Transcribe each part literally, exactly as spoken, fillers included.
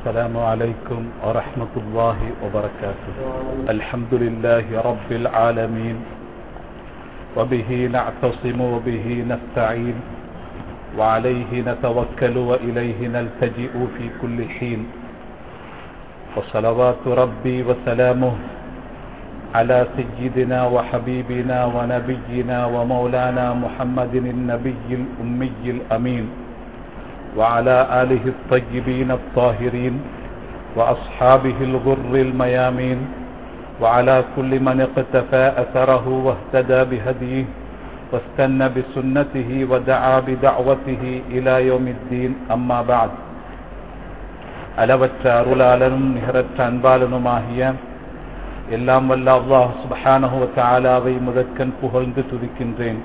السلام عليكم ورحمة الله وبركاته. الحمد لله رب العالمين، وبه نعتصم وبه نستعين، وعليه نتوكل وإليه نلتجئ في كل حين. وصلوات ربي وسلامه على سيدنا وحبيبنا ونبينا ومولانا محمد النبي الأمي الأمين، وعلى آله الطيبين الطاهرين وأصحابه الغر الميامين، وعلى كل من اقتفى أثره واهتدى بهديه واستنى بسنته ودعا بدعوته إلى يوم الدين. أما بعد. அளவற்ற அருளாளனும் நிகரற்ற அன்பாளனுமாகிய எல்லாம் வல்ல அல்லாஹ் சுப்ஹானஹு வ தஆலாவை முதற்கண் புகழ்ந்து துதிக்கின்றேன்.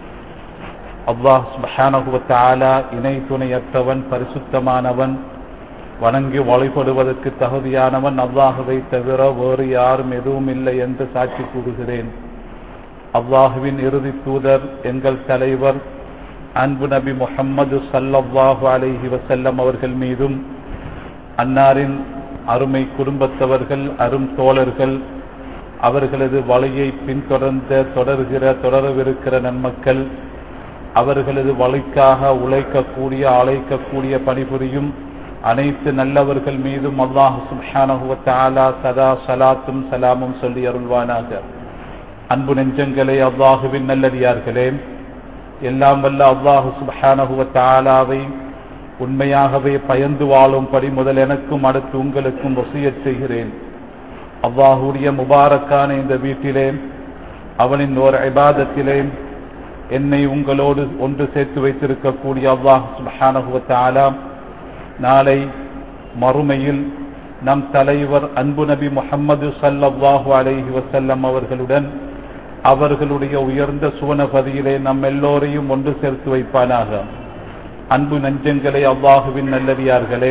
அல்லாஹ் சுப்ஹானஹு வ தஆலா இணை துணையற்றவன், பரிசுத்தமானவன், வணங்கி வழிபடுவதற்கு தகுதியானவன் அல்லாஹுவை தவிர வேறு யாரும் எதுவும் இல்லை என்று சாட்சி கூறுகிறேன். அல்லாஹுவின் இறுதி தூதர் எங்கள் தலைவர் அன்பு நபி முஹம்மது ஸல்லல்லாஹு அலைஹி வஸல்லம் அவர்கள் மீதும், அன்னாரின் அருமை குடும்பத்தவர்கள், அரும் தோழர்கள், அவர்களது வழியை பின்தொடர்ந்த தொடர்கிற தொடரவிருக்கிற நன்மக்கள், அவர்களது வழிக்காக உழைக்கக்கூடிய அழைக்கக்கூடிய பணிபுரியும் அனைத்து நல்லவர்கள் மீதும் அல்லாஹ் சுப்ஹானஹு வ தஆலா சதா ஸலாத்தும் சலாமும் சொல்லி அருள்வானாக. அன்பு நெஞ்சங்களே, அல்லாஹுவின் நல்லடியார்களே, எல்லாம் வல்ல அல்லாஹ் சுப்ஹானஹு வ தஆலாவை உண்மையாகவே பயந்து வாழும்படி முதல் எனக்கும் அடுத்து உங்களுக்கும் வசியத் செய்கிறேன். அல்லாஹுடைய முபாரக்கான இந்த வீட்டிலே, அவனின் ஒரு இபாதத்திலே என்னை உங்களோடு ஒன்று சேர்த்து வைத்திருக்கக்கூடிய அல்லாஹ் சுப்ஹானஹு வ தஆலா நாளை மறுமையில் நம் தலைவர் அன்பு நபி முஹம்மது ஸல்லல்லாஹு அலைஹி வஸல்லம் அவர்களுடன் அவர்களுடைய உயர்ந்த சுவனபதியிலே நம் எல்லோரையும் ஒன்று சேர்த்து வைப்பானாக. அன்பு நெஞ்சங்களே, அல்லாஹுவின் நல்லடியார்களே,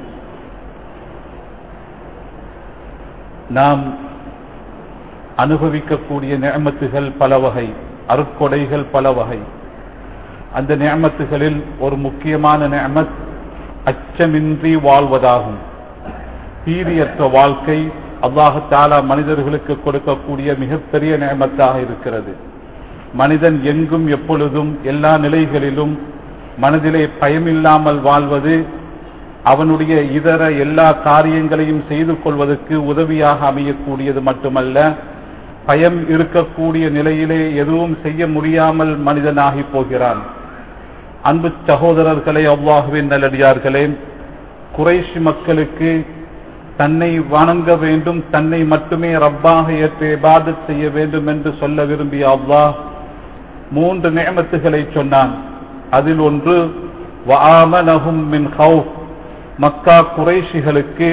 நாம் அனுபவிக்கக்கூடிய நிஅமத்துகள் பல வகை, அருட்கொடைகள் பல வகை. அந்த நிஅமத்துகளில் ஒரு முக்கியமான நிஅமத் அச்சமின்றி வாழ்வதாகும். பீதியற்ற வாழ்க்கை அல்லாஹ் தஆலா மனிதர்களுக்கு கொடுக்கக்கூடிய மிகப்பெரிய நிஅமத்தாக இருக்கிறது. மனிதன் எங்கும் எப்பொழுதும் எல்லா நிலைகளிலும் மனதிலே பயமில்லாமல் வாழ்வது அவனுடைய இதர எல்லா காரியங்களையும் செய்து கொள்வதற்கு உதவியாக அமையக்கூடியது மட்டுமல்ல, பயம் இருக்கக்கூடிய நிலையிலே எதுவும் செய்ய முடியாமல் மனிதனாகி போகிறான். அன்பு சகோதரர்களே, அல்லாஹுவின் நல்லடியார்களே, குறைஷி மக்களுக்கு தன்னை வணங்க வேண்டும், தன்னை மட்டுமே ரப்பாக ஏற்று இபாதத் செய்ய வேண்டும் என்று சொல்ல விரும்பிய அல்லாஹ் மூன்று நிஅமத்துகளை சொன்னான். அதில் ஒன்று வஆமனஹும் மின் ஹவுஃப், மக்கா குறைஷிகளுக்கு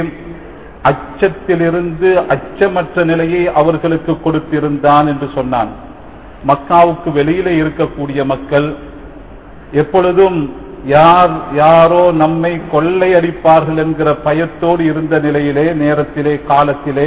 அச்சத்திலிருந்து அச்சமற்ற நிலையை அவர்களுக்கு கொடுத்திருந்தான் என்று சொன்னான். மக்காவுக்கு வெளியிலே இருக்கக்கூடிய மக்கள் எப்பொழுதும் யார் யாரோ நம்மை கொள்ளையடிப்பார்கள் என்கிற பயத்தோடு இருந்த நிலையிலே, நேரத்திலே, காலத்திலே,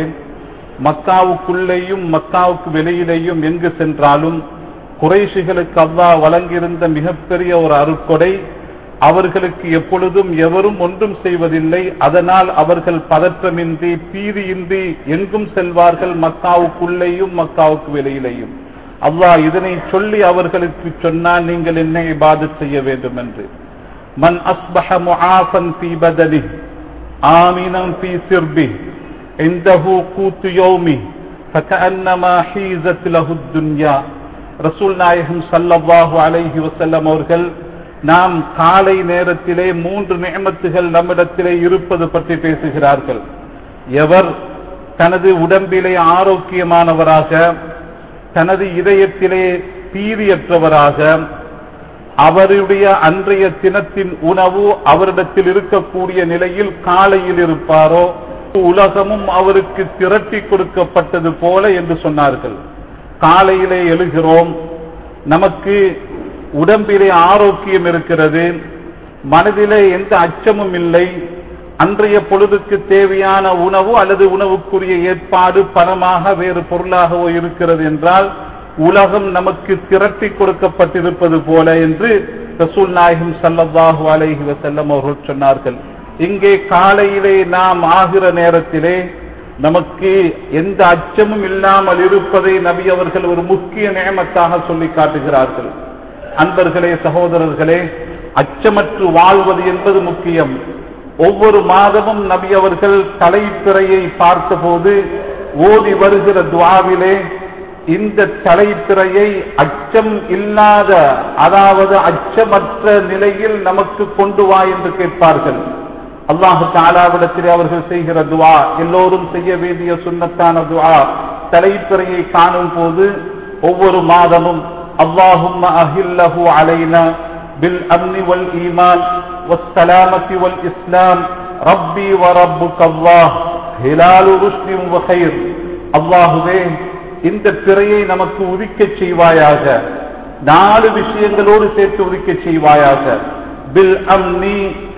மக்காவுக்குள்ளேயும் மக்காவுக்கு வெளியிலேயும் எங்கு சென்றாலும் குறைஷிகளுக்கு அல்லாஹ் வழங்கியிருந்த மிகப்பெரிய ஒரு அருட்கொடை, அவர்களுக்கு எப்பொழுதும் எவரும் ஒன்றும் செய்வதில்லை. அதனால் அவர்கள் பதற்றமின்றி பீதியின்றி எங்கும் செல்வார்கள், மக்காவுக்குள்ளேயும் மக்காவுக்கு வெளியிலேயும். அல்லாஹ் இதனை சொல்லி அவர்களுக்கு சொன்னால், நீங்கள் என்ன இபாதத் செய்ய வேண்டும் என்று. மன் அஸ்பஹ முஆஃபன் ஃபீ பதனிஹி ஆமினன் ஃபீ சிர்பிஹி இன்தஹு கூத்து யௌமிஹி ஃபகஅன்னமா ஹீஸத் லஹு துன்யா. ரசூல் நாயகம் ஸல்லல்லாஹு அலைஹி வஸல்லம் அவர்கள் நாம் காலை நேரத்திலே மூன்று நிஅமத்துகள் நம்மிடத்திலே இருப்பது பற்றி பேசுகிறார்கள். எவர் தனது உடம்பிலே ஆரோக்கியமானவராக, தனது இதயத்திலே பீதியற்றவராக, அவருடைய அன்றைய தினத்தின் உணவு அவரிடத்தில் இருக்கக்கூடிய நிலையில் காலையில் இருப்பாரோ, உலகமும் அவருக்கு திரட்டி கொடுக்கப்பட்டது போல என்று சொன்னார்கள். காலையிலே எழுகிறோம், நமக்கு உடம்பிலே ஆரோக்கியம் இருக்கிறது, மனதிலே எந்த அச்சமும் இல்லை, அன்றைய பொழுதுக்கு தேவையான உணவு அல்லது உணவுக்குரிய ஏற்பாடு பணமாக வேறு பொருளாகவோ இருக்கிறது என்றால் உலகம் நமக்கு திரட்டி கொடுக்கப்பட்டிருப்பது போல என்று ரசூல் நாயகம் ஸல்லல்லாஹு அலைஹி வஸல்லம் அவர்கள் சொன்னார்கள். இங்கே காலையிலே நாம் ஆகிற நேரத்திலே நமக்கு எந்த அச்சமும் இல்லாமல் இருப்பதை நபி அவர்கள் ஒரு முக்கிய நியமத்தாக சொல்லி காட்டுகிறார்கள். அன்பர்களே, சகோதரர்களே, அச்சமற்று வாழ்வது என்பது முக்கியம். ஒவ்வொரு மாதமும் நபி அவர்கள் தலைப்பிறையை பார்த்தபோது ஓதி வருகிற துஆவிலே இந்த தலைப்பிறையை அச்சம் இல்லாத, அதாவது அச்சமற்ற நிலையில் நமக்கு கொண்டு வா என்று கேட்பார்கள். அல்லாஹு தஆலாவிடத்திலே அவர்கள் செய்கிற துஆ, எல்லோரும் செய்ய வேண்டிய சுன்னத்தான துஆ. தலைப்பிறையை காணும் போது ஒவ்வொரு மாதமும் அல்லாஹும்ம அஹில்லஹு அலைனா பில் அம்னி வல் ஈமான் வஸ்ஸலாமத்தி வல் இஸ்லாம் ரப்பி வ ரப்புக அல்லாஹ் ஹிலாலு ருஷ்தின் வ கைர். அல்லாஹுவே, இந்த பிறையை நமக்கு உதிக்க செய்வாயாக. நாலு விஷயங்களோடு சேர்த்து உதிக்க செய்வாயாக. பில் அம்னி,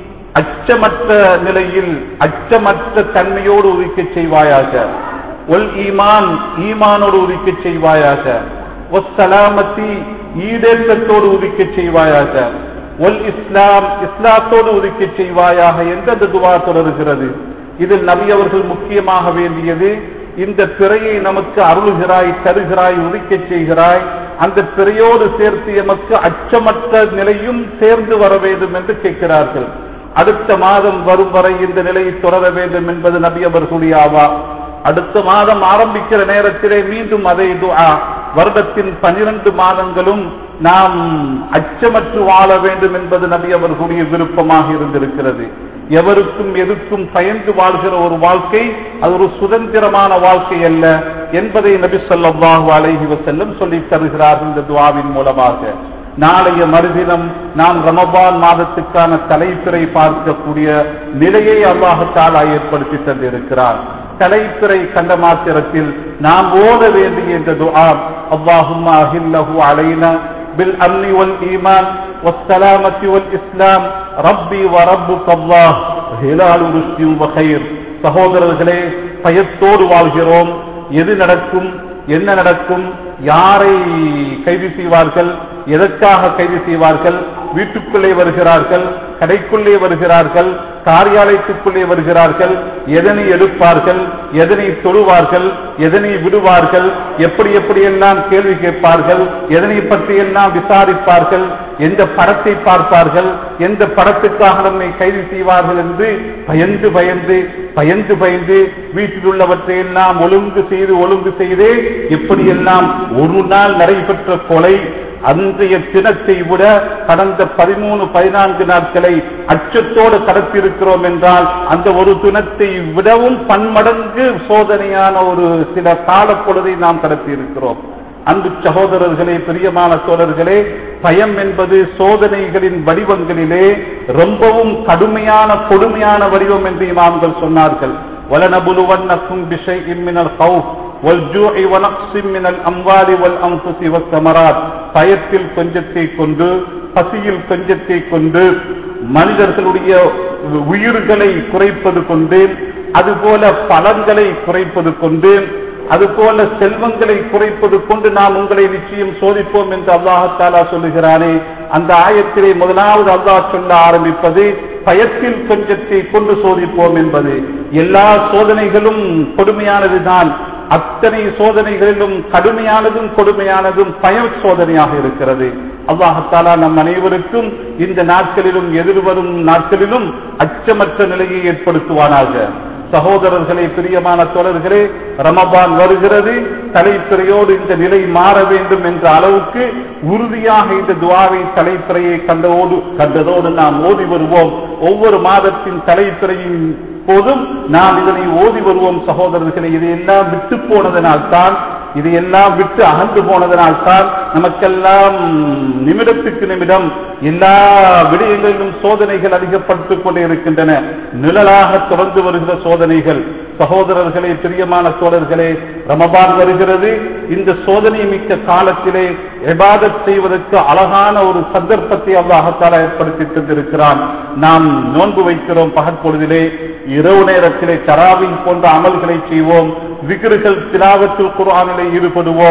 அச்சமற்ற நிலையில் அச்சமற்ற தன்மையோடு உதிக்க செய்வாயாக. ஒல் ஈமான், ஈமானோடு உதிக்க செய்வாயாக. ஒஸ்ஸலாமத்தி, ஈடேற்றத்தோடு உதிக்க செய்வாயாக. ஒல் இஸ்லாம், இஸ்லாத்தோடு உதிக்க செய்வாயாக என்ற துஆ தொடர்கிறது. இதில் நபி அவர்கள் முக்கியமாக வேண்டியது, இந்த பிறையை நமக்கு அருள்கிறாய், தருகிறாய், உதிக்க செய்கிறாய், அந்த பிறையோடு சேர்த்து எமக்கு அச்சமற்ற நிலையும் சேர்ந்து வர வேண்டும் என்று கேட்கிறார்கள். அடுத்த மாதம் வரும் வரை இந்த நிலையை தொடர வேண்டும் என்பது நபி அவர்களுடைய ஆவா. அடுத்த மாதம் ஆரம்பிக்கிற நேரத்திலே மீண்டும் அதே துஆ. வருடத்தின் பனிரெண்டு மாதங்களும் நாம் அச்சமற்று வாழ வேண்டும் என்பது நபி அவர்களுடைய விருப்பமாக இருந்திருக்கிறது. எவருக்கும் எதுக்கும் பயந்து வாழ்கிற ஒரு வாழ்க்கை அது ஒரு சுதந்திரமான வாழ்க்கை அல்ல என்பதை நபி ஸல்லல்லாஹு அலைஹி வஸல்லம் சொல்லி தருகிறார்கள் இந்த துஆவின் மூலமாக. நாளைய மறுதினம் நாம் ரமபான் மாதத்துக்கான தலைப்பிறை பார்க்கக்கூடிய நிலையை அல்லாஹ் தஆலா ஏற்படுத்தி தந்திருக்கிறார். தலைப்பிறை கண்ட மாத்திரத்தில் நாம் ஓத வேண்டிய இந்த துஆ, அல்லாஹும்ம அஹில்லஹு அலைனா பில் அம்னி வல் ஈமான் வஸ்ஸலாமத்தி வல் இஸ்லாம் ரப்பி வ ரப்புக அல்லாஹ் ஹிலாலு ருஷ்தின் வ கைர். சகோதரர்களே, பயத்தோடு வாழ்கிறோம். எது நடக்கும், என்ன நடக்கும், யாரை கைது செய்வார்கள், எதற்காக கைது செய்வார்கள், வீட்டுக்குள்ளே வருகிறார்கள், கடைக்குள்ளே வருகிறார்கள், காரியாலயத்துக்குள்ளே வருகிறார்கள், எதனை எடுப்பார்கள், எதனை தொழுவார்கள், எதனை விடுவார்கள், எப்படி எப்படி எல்லாம் கேள்வி கேட்பார்கள், எதனை பற்றி எல்லாம் விசாரிப்பார்கள், எந்த படத்தை பார்ப்பார்கள், எந்த படத்துக்காக நம்மை கைது செய்வார்கள் என்று பயந்து பயந்து பயந்து பயந்து வீட்டில் உள்ளவற்றை எல்லாம் ஒழுங்கு செய்து ஒழுங்கு செய்து எப்படியெல்லாம் ஒரு நாள் நடைபெற்ற கொலை அன்றைய தினத்தை விட கடந்த பதிமூணு பதினான்கு நாட்களை அச்சத்தோடு கடத்தியிருக்கிறோம் என்றால் அந்த ஒரு தினத்தை விடவும் பன்மடங்கு சோதனையான ஒரு சில காலப்பொழுதை நாம் கடத்தியிருக்கிறோம். அன்பு சகோதரர்களே, பிரியமான தோழர்களே, பயம் என்பது சோதனைகளின் வடிவங்களிலே ரொம்பவும் கடுமையான கொடுமையான வடிவம் என்று இமாம்கள் சொன்னார்கள். وَلَنَبْلُوَنَّكُمْ بِشَيْءٍ مِنَ الْخَوْفِ وَالْجُوعِ وَنَقْصٍ مِنَ الْأَمْوَالِ وَالْأَنْفُسِ وَالثَّمَرَاتِ. பயத்தில் கொஞ்சத்தை கொண்டு, பசியில் கொஞ்சத்தை கொண்டு, மனிதர்களுடைய உயிர்களை குறைப்பது கொண்டு, அதுபோல பலன்களை குறைப்பது கொண்டு, அதுபோல செல்வங்களை குறைப்பது கொண்டு நாம் உங்களை நிச்சயம் சோதிப்போம் என்று அல்லாஹ் தஆலா சொல்லுகிறானே, அந்த ஆயத்திலே முதலாவது அல்லாஹ் சொல்ல ஆரம்பிப்பது பயத்தில் கொஞ்சத்தை கொண்டு சோதிப்போம் என்பது. எல்லா சோதனைகளும் கொடுமையானதுதான். அத்தனை சோதனைகளிலும் கடுமையானதும் கொடுமையானதும் பய சோதனையாக இருக்கிறது. அல்லாஹ் தஆலா நம் அனைவருக்கும் இந்த நாட்களிலும் எதிர்வரும் நாட்களிலும் அச்சமற்ற நிலையை ஏற்படுத்துவானாக. சகோதரர்களே, பிரியமான தோழர்களே, ரமபான் வருகிறது. தலைப்பிறையோடு இந்த நிலை மாற வேண்டும் என்ற அளவுக்கு உறுதியாக இந்த துஆவை தலைப்பிறையை கண்டோடு கண்டதோடு நாம் ஓதி வருவோம். ஒவ்வொரு மாதத்தின் தலைப்பிறையின் போதும் நாம் இதனை ஓதி வருவோம். சகோதரர்களை, இதையெல்லாம் விட்டு போனதனால்தான், இதையெல்லாம் விட்டு அகன்று போனதனால்தான் நமக்கெல்லாம் நிமிடத்துக்கு நிமிடம் எல்லா விடயங்களிலும் சோதனைகள் அதிகப்படுத்திக் கொண்டே இருக்கின்றன. நிழலாக தொடர்ந்து வருகிற சோதனைகள். சகோதரர்களே, பிரியமான தோழர்களே, ரமபான் வருகிறது. இந்த சோதனை மிக்க காலத்திலே இபாதத் செய்வதற்கு அழகான ஒரு சந்தர்ப்பத்தை அல்லாஹ் தஆலா ஏற்படுத்தி தந்திருக்கிறான். நாம் நோன்பு வைக்கிறோம் பகற்பொழுதிலே, இரவு நேரத்திலே தராவீஹ் போன்ற அமல்களை செய்வோம், விக்ருகள், திலாவத்துல் குர்ஆனிலே ஈடுபடுவோம்.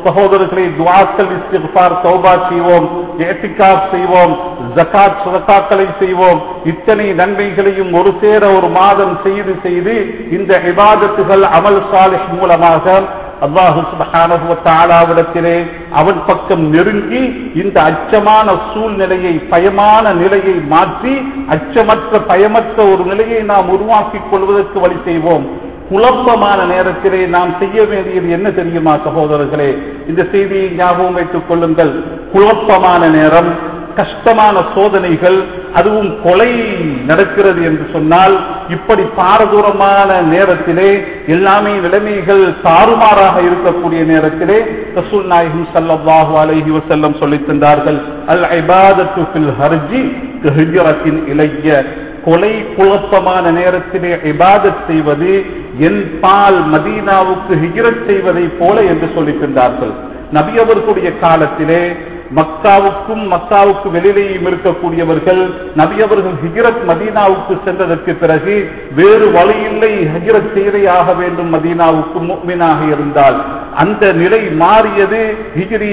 சகோதரர்களை துஆக்கள், இஸ்திக்ஃபார், தௌபா செய்வோம், இஅ்திகாஃப் செய்வோம், ஜகாத் சதகாக்களை செய்வோம். இத்தனை நன்மைகளையும் ஒரு சேர ஒரு மாதம் செய்து செய்து இந்த இபாதத்துகள் அமல் சாலிஹ் மூலமாக அல்லாஹ் சுப்ஹானஹு வ தஆலாவிடத்திலே அவன் பக்கம் நெருங்கி இந்த அச்சமான சூழ்நிலையை, பயமான நிலையை மாற்றி அச்சமற்ற பயமற்ற ஒரு நிலையை நாம் உருவாக்கிக் கொள்வதற்கு வழி செய்வோம். குழப்பமான நேரத்திலே நாம் செய்ய வேண்டியது என்ன தெரியுமா சகோதரர்களே? இந்த செய்தியை ஞாபகம் வைத்துக் கொள்ளுங்கள். குழப்பமான நேரம், கஷ்டமான சோதனைகள், அதுவும் கொலை நடக்கிறது என்று சொன்னால், இப்படி பாரதூரமான நேரத்திலே எல்லாமே நிலைமைகள் தாறுமாறாக இருக்கக்கூடிய நேரத்திலே ரசூல் நாயகம் ஸல்லல்லாஹு அலைஹி வஸல்லம் சொல்லித் தந்தார்கள், அல் இபாதத்து ஃபில் ஹர்ஜி கஹிஜரத்தின் இலைய. கொலை குழப்பமான நேரத்திலே இபாதத் செய்வது என் பால் மதீனாவுக்கு ஹிஜ்ரத் செய்வதை போல என்று சொல்லித் தந்தார்கள். நபி அவர்களுடைய காலத்திலே மக்காவுக்கும் மக்காவுக்கு வெளியிலேயும் இருக்கக்கூடியவர்கள் நபி அவர்கள் ஹிஜ்ரத் மதீனாவுக்கு சென்றதற்கு பிறகு வேறு வழியில்லை, ஹிஜ்ரத் செய்தே ஆக வேண்டும் மதீனாவுக்கு முஃமினாக இருந்தால். அந்த நிலை மாறியது. ஹிஜ்ரி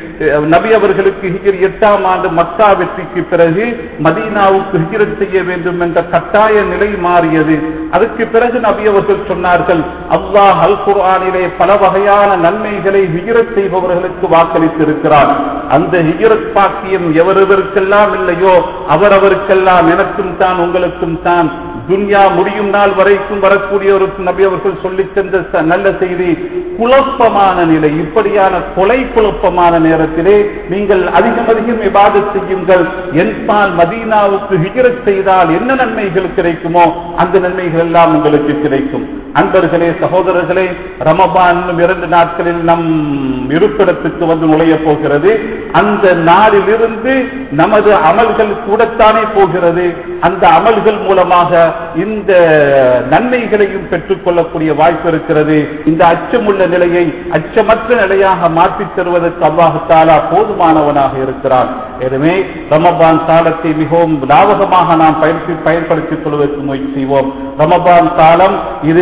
நபி அவர்களுக்கு ஹிஜ்ரி எட்டாம் ஆண்டு மக்கா வெற்றிக்கு பிறகு மதீனாவுக்கு ஹிஜ்ரத் செய்ய வேண்டும் என்ற கட்டாய நிலை மாறியது. அதற்கு பிறகு நபி அவர்கள் சொன்னார்கள், அல்லாஹ் அல் குர்ஆனிலே பல வகையான நன்மைகளை ஹிஜ்ரத் செய்பவர்களுக்கு வாக்களித்திருக்கிறார். அந்த ஹிஜ்ரத் பாக்கியம் எவரவருக்கெல்லாம் இல்லையோ அவரவருக்கெல்லாம் எனக்கும் தான் உங்களுக்கும் தான் துன்யா முடியும் நாள் வரைக்கும் வரக்கூடிய ஒரு நபி அவர்கள் சொல்லித் தந்த நல்ல செய்தி. குழப்பமான நிலை, இப்படியான கொலை குழப்பமான நேரத்திலே நீங்கள் அதிகம் அதிகம் இபாதத் செய்யுங்கள். என்பால் மதீனாவுக்கு ஹிஜ்ரத் செய்தால் என்ன நன்மைகள் கிடைக்குமோ அந்த நன்மைகள் எல்லாம் உங்களுக்கு கிடைக்கும். அன்பர்களே, சகோதரர்களே, ரமபான் இரண்டு நாட்களில் நம் இருப்பிடத்துக்கு வந்து நுழைய போகிறது. அந்த நாளிலிருந்து நமது அமல்கள் கூடத்தானே போகிறது. அந்த அமல்கள் மூலமாக இந்த நன்மைகளையும் பெற்றுக் கொள்ளக்கூடிய வாய்ப்பு இருக்கிறது. இந்த அச்சமுள்ள நிலையை அச்சமற்ற நிலையாக மாற்றித் தருவதற்கு அல்லாஹ் தஆலா போதுமானவனாக இருக்கிறான். எனவே ரமபான் காலத்தை மிகவும் லாபகமாக நாம் பயன்படுத்தி பயன்படுத்திக் கொள்வதற்கு முயற்சி செய்வோம். ரமபான் காலம் இது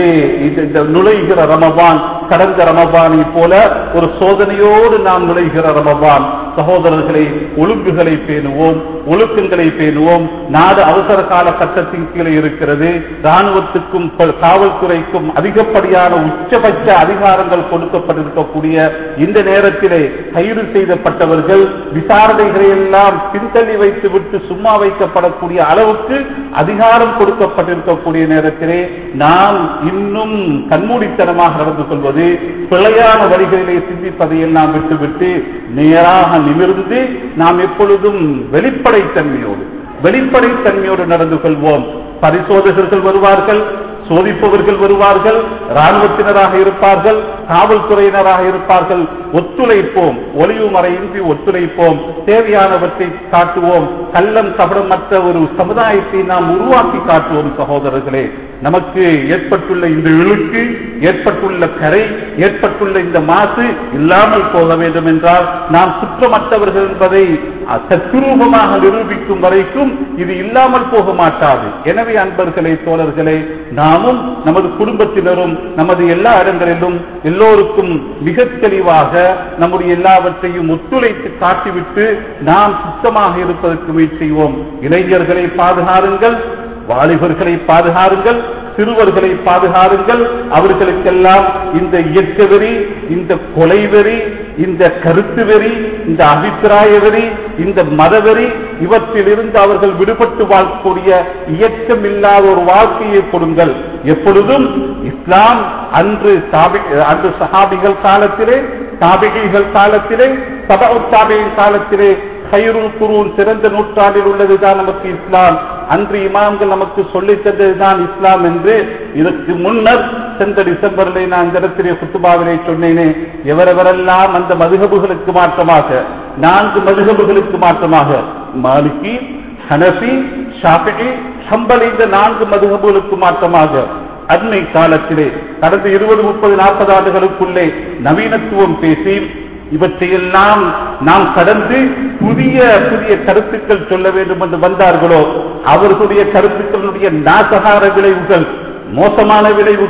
நுழைகிற ரமபான் கடந்த ரமபானை போல ஒரு சோதனையோடு நாம் நுழைகிற ரமபான். சகோதரர்களை, ஒழுங்குகளை பேணுவோம், ஒழுக்கங்களை பேணுவோம். நாடு அவசர கால சட்டத்தின் கீழே இருக்கிறது. ராணுவத்துக்கும் காவல்துறைக்கும் அதிகப்படியான உச்சபட்ச அதிகாரங்கள் கொடுக்கப்பட்டிருக்கக்கூடிய இந்த நேரத்திலே கைது செய்யப்பட்டவர்கள் விசாரணைகளை எல்லாம் பின்தள்ளி வைத்து விட்டு சும்மா வைக்கப்படக்கூடிய அளவுக்கு அதிகாரம் கொடுக்கப்பட்டிருக்கக்கூடிய நேரத்திலே நாம் இன்னும் கண்மூடித்தனமாக நடந்து கொள்வது, பிழையான வழிகளிலே சிந்திப்பதை எல்லாம் விட்டுவிட்டு நேராக நிமிர்ந்து நாம் எப்பொழுதும் வெளிப்படைத்தன்மையோடு வெளிப்படைத்தன்மையோடு நடந்து கொள்வோம். பரிசோதகர்கள் வருவார்கள், சோதிப்பவர்கள் வருவார்கள், ராணுவத்தினராக இருப்பார்கள், காவல்துறையினராக இருப்பார்கள். ஒத்துழைப்போம், ஒளிவு மறையின்றி ஒத்துழைப்போம், தேவையானவற்றை காட்டுவோம். கள்ளம் கபடமற்ற ஒரு சமுதாயத்தை நாம் உருவாக்கி காட்டுவோம். சகோதரர்களே, நமக்கு ஏற்பட்டுள்ள இந்த இழுக்கு, ஏற்பட்டுள்ள கரை, ஏற்பட்டுள்ள இந்த மாசு இல்லாமல் போக வேண்டும் என்றால் நாம் குற்றமற்றவர்கள் என்பதை தத்ரூபமாக நிரூபிக்கும் வரைக்கும் இது இல்லாமல் போக மாட்டாது. எனவே அன்பர்களே, தோழர்களே, நாமும் நமது குடும்பத்தினரும் நமது எல்லா இடங்களிலும் எல்லோருக்கும் மிக தெளிவாக நம்முடைய எல்லாவற்றையும் ஒத்துழைத்து காட்டிவிட்டு நாம் சுத்தமாக இருப்பதற்கு முயற்சி செய்வோம். இளைஞர்களை பாதுகாருங்கள், வாலிபர்களை பாதுகாருங்கள், சிறுவர்களை பாதுகாருங்கள். அவர்களுக்கெல்லாம் இந்த இயக்க வெறி, இந்த கொலை வெறி, இந்த கருத்து வெறி, இந்த அபிப்பிராய வெறி, இந்த மதவெறி, இவற்றிலிருந்து அவர்கள் விடுபட்டு வாழக்கூடிய இயக்கம் இல்லாத ஒரு வாழ்க்கையை கொடுங்கள். எப்பொழுதும் இஸ்லாம் அன்று அன்று சஹாபிகள் காலத்திலே, தாபிகள் காலத்திலே, தபஉ தாபியின் காலத்திலே கைருல் குரூன் சிறந்த நூற்றாண்டில் உள்ளதுதான் நமக்கு இஸ்லாம். அன்று இமாம்கள் நமக்கு சொல்லித் தந்ததுதான் இஸ்லாம் என்று இதற்கு முன்னர் சென்ற டிசம்பரிலே நான் இந்த இடத்திலே குத்துபாவிலே சொன்னேனே, எவரெவரெல்லாம் அந்த மதுஹபுகளுக்கு மாற்றமாக, நான்கு மதுஹபுகளுக்கு மாற்றமாக, மாலிகி, ஹனஃபி, ஷாஃபிஈ, ஹம்பலி, இந்த நான்கு மதுஹபுகளுக்கு மாற்றமாக அண்மை காலத்திலே கடந்த இருபது முப்பது நாற்பது ஆண்டுகளுக்குள்ளே நவீனத்துவம் பேசி இவற்றையெல்லாம் நாம் கடந்து புதிய புதிய கருத்துக்கள் சொல்ல வேண்டும் என்று வந்தார்களோ, அவர்களுடைய கருத்துக்களுடைய நாசகார விளைவுகள், மோசமான விளைவுகள்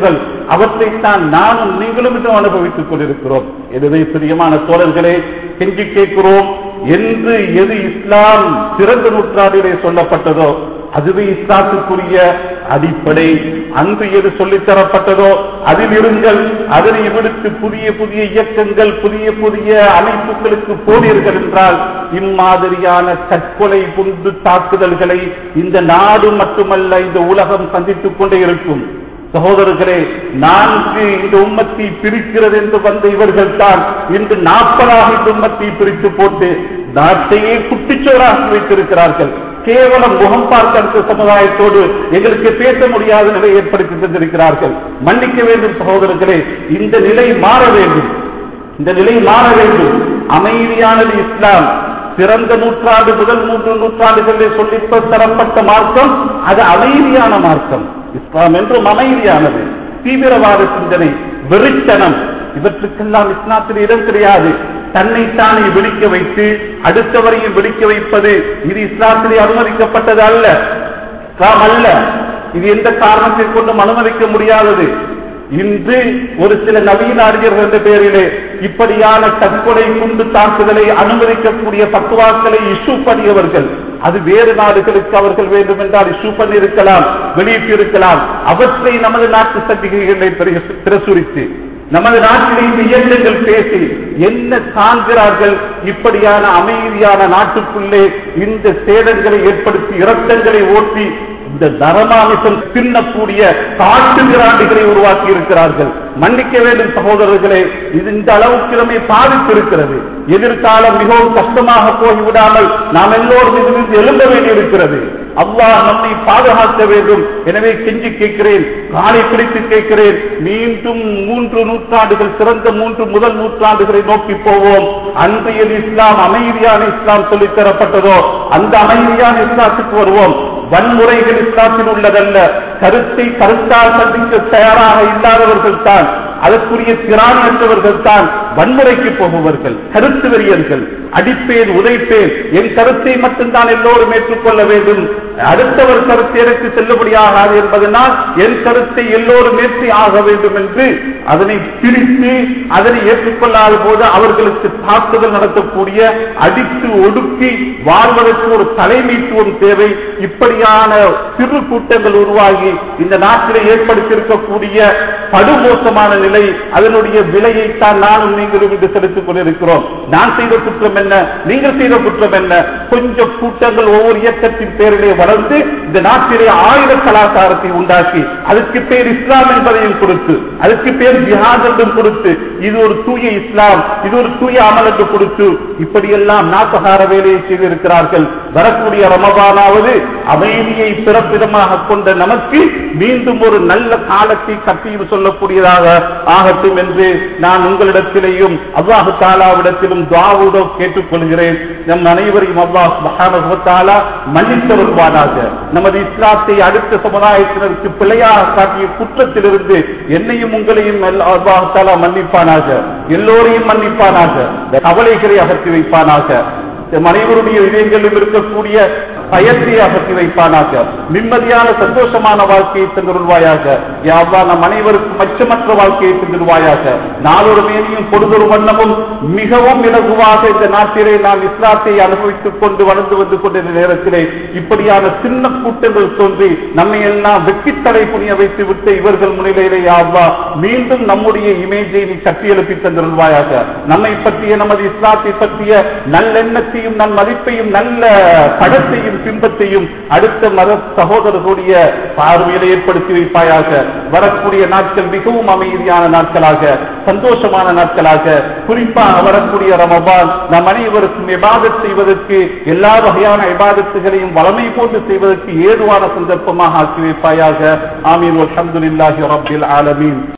அவற்றைத்தான் நானும் நீங்களும் இன்னும் அனுபவித்துக் கொண்டிருக்கிறோம். எனவே பிரியமான தோழர்களே, கெஞ்சி கேட்கிறோம், என்று எது இஸ்லாம் சிறந்த நூற்றாண்டிலே சொல்லப்பட்டதோ அதுவே இஸ்லாத்துக்குரிய அடிப்படை. அன்று எது சொல்லித்தரப்பட்டதோ அதில் இருங்கள். அதனை விடுத்து புதிய புதிய இயக்கங்கள், புதிய புதிய அமைப்புகளுக்கு போனீர்கள் என்றால் இம்மாதிரியான தற்கொலை குண்டு தாக்குதல்களை இந்த நாடு மட்டுமல்ல இந்த உலகம் சந்தித்துக் கொண்டே இருக்கும். சகோதரர்களே, நான்கு இந்த உம்மத்தை பிரிக்கிறது என்று வந்த இவர்கள் தான் இன்று நாற்பதாக இந்த உம்மத்தை பிரித்து போட்டு நாட்டையே குட்டிச்சோராக்கி வைத்திருக்கிறார்கள். கேவலம் முகம் பார்த்த சமுதாயத்தோடு எங்களுக்கு பேச முடியாத நிலை ஏற்படுத்தி தந்திருக்கிறார்கள். மன்னிக்க வேண்டும் சகோதரர்களே, இந்த நிலை மாற வேண்டும். இந்த நிலை மாற வேண்டும். அமைதியானது இஸ்லாம். சிறந்த நூற்றாண்டு முதல் மூன்று நூற்றாண்டுகளில் சொல்லி தரப்பட்ட மார்க்கம் அது அமைதியான மார்க்கம். இஸ்லாம் என்றும் அமைதியானது. தீவிரவாத சிந்தனை, வெறித்தனம், இவற்றுக்கெல்லாம் இஸ்லாத்தில் இடம் கிடையாது. தன்னைத்தானே விழிக்க வைத்து அடுத்தவரையும் விழிக்க வைப்பது இது இஸ்லாத்திலே அனுமதிக்கப்பட்டது அல்ல. இஸ்லாம் அல்ல. இது எந்த காரணத்தை கொண்டும் அனுமதிக்க முடியாதது. இன்று ஒரு சில நவீன அறிஞர்கள் என்ற பெயரிலே இப்படியான தற்கொலை குண்டு தாக்குதலை அனுமதிக்கக்கூடிய பக்குவாக்களை இஷ்யூ பண்ணியவர்கள், அது வேறு நாடுகளுக்கு அவர்கள் வேண்டும் என்றால் இஷ்யூ பண்ணியிருக்கலாம், வெளியிட்டிருக்கலாம். அவற்றை நமது நாட்டு சர்டிபிகேட்டை பிரசுரித்து நமது நாட்டிலே இந்த இயக்கங்கள் பேசி என்ன காண்கிறார்கள்? இப்படியான அமைதியான நாட்டுக்குள்ளே இந்த சேதங்களை ஏற்படுத்தி இரத்தங்களை ஓட்டி இந்த நரமாமிசம் தின்னக்கூடிய காட்டு கிராண்டிகளை உருவாக்கி இருக்கிறார்கள். மன்னிக்க வேண்டும் சகோதரர்களே, இது இந்த அளவுக்கு நம்மை பாதித்திருக்கிறது. எதிர்காலம் மிகவும் கஷ்டமாக போய்விடாமல் நாம் எல்லோரும் இதிலிருந்து எழும்ப வேண்டியிருக்கிறது. அல்லாஹ் நம்மை பாதுகாக்க வேண்டும். எனவே கெஞ்சி கேட்கிறேன், காலை பிடித்து கேட்கிறேன், மீண்டும் மூன்று நூற்றாண்டுகள் சிறந்த மூன்று முதல் நூற்றாண்டுகளை நோக்கி போவோம். அன்றைய இஸ்லாம் அமைதியான இஸ்லாம் சொல்லித் தரப்பட்டதோ அந்த அமைதியான இஸ்லாத்துக்கு வருவோம். வன்முறைகள் இஸ்லாத்தில் உள்ளதல்ல. கருத்தை கருத்தால் சந்திக்க தயாராக இல்லாதவர்கள் தான், அதற்குரிய திராணியற்றவர்கள் தான் வன்முறைக்கு போகுவர்கள், கருத்து வெறியர்கள். அடிப்பேன், உதைப்பேன், என் கருத்தை மட்டும்தான் எல்லோரும் ஏற்றுக்கொள்ள வேண்டும், அடுத்தவர் கருத்து எனக்கு செல்லுபடியாகாது என்பதனால் என் கருத்தை எல்லோரும் ஏற்றி ஆக வேண்டும் என்று அதனை பிரித்து அதனை ஏற்றுக்கொள்ளாத போது அவர்களுக்கு தாக்குதல் நடத்தக்கூடிய, அடித்து ஒடுக்கி வாழ்வதற்கு ஒரு தலைமைத்துவம் தேவை. இப்படியான சிறு கூட்டங்கள் உருவாகி இந்த நாட்டிலே ஏற்படுத்தியிருக்கக்கூடிய படுமோசமான நிலை, அதனுடைய விலையைத்தான் நானும் நீங்களும் இன்று செலுத்திக் கொண்டிருக்கிறோம். நான் செய்த குற்றம் என்ன, நீங்கள் செய்த குற்றம் என்ன? கொஞ்சம் கூட்டங்கள் ஒவ்வொரு இயக்கத்தின் பேரிலே வளர்ந்து இந்த நாட்டிலே ஆயுத கலாச்சாரத்தை உண்டாக்கி அதுக்கு பேர் இஸ்லாம் என்பதையும் கொடுத்து, அதுக்கு பேர் ஜிஹாத் என்றும் கொடுத்து, இது ஒரு தூய இஸ்லாம், இது ஒரு தூய அமல் என்று கொடுத்து இப்படியெல்லாம் நாசகார வேலையை செய்திருக்கிறார்கள். வரக்கூடிய ரமபானாவது அமைதியை பிறப்பிடமாக கொண்ட நமக்கு மீண்டும் ஒரு நல்ல காலத்தை கட்டியில் சொல்லக்கூடியதாக ஆகட்டும் என்று நான் உங்களிடத்திலேயும் அல்லாஹ் தஆலாவிடத்திலும் துஆவோடு கேட்டுக்கொள்கிறேன். நம் அனைவரையும் அல்லாஹ் சுப்ஹானஹு வ தஆலா மன்னித்து வருவானாக. நமது இஸ்லாத்தை அடுத்த சமுதாயத்தினருக்கு பிழையாக காட்டிய குற்றத்திலிருந்து என்னையும் உங்களையும் அல்லாஹ் தஆலா மன்னிப்பானாக, எல்லோரையும் மன்னிப்பானாக, கவலைகளை அகற்றி வைப்பானாக, அனைவருடைய இதயங்களில் இருக்கக்கூடிய பயத்தை அகற்றி வைப்பானாக, நிம்மதியான சந்தோஷமான வாழ்க்கையை தந்துருவாயாக. யா அல்லாஹ் நம் அனைவருக்கும் அச்சமற்ற வாழ்க்கையை தந்துருவாயாக. நாளொரு மேனியும் பொழுதொரு வண்ணமும் மிகவும் இலகுவாக இந்த நாட்டிலே நாம் இஸ்லாத்தை அனுபவித்துக் கொண்டு வளர்ந்து வந்து கொண்டிருந்த நேரத்திலே இப்படியான சின்ன கூட்டங்கள் தோன்றி நம்மை எல்லாம் வெற்றித்தடை புனிய வைத்து விட்டு இவர்கள் முன்னிலையிலே யா அல்லாஹ் மீண்டும் நம்முடைய இமேஜை நீ கட்டியெழுப்பி தந்துருவாயாக. நம்மை பற்றிய, நமது இஸ்லாத்தை பற்றிய நல்லெண்ணத்தையும் நன் மதிப்பையும் நல்ல படத்தையும் பின்பத்தையும் அடுத்த மத சகோதரர்களுடைய பார்வையில ஏற்படுத்தி வைப்பாயாக. வரக்கூடிய நாட்கள் மிகவும் அமைதியான நாட்களாக, சந்தோஷமான நாட்களாக, குறிப்பாக வரக்கூடிய ரமபான் நம் அனைவருக்கும் இபாதத் செய்வதற்கு, எல்லா வகையான இபாதத்துகளையும் வளமை போன்று செய்வதற்கு ஏதுவான சந்தர்ப்பமாக ஆக்கி வைப்பாயாக. ஆமீன். அல்ஹம்துலில்லாஹி ரப்பில் ஆலமீன்.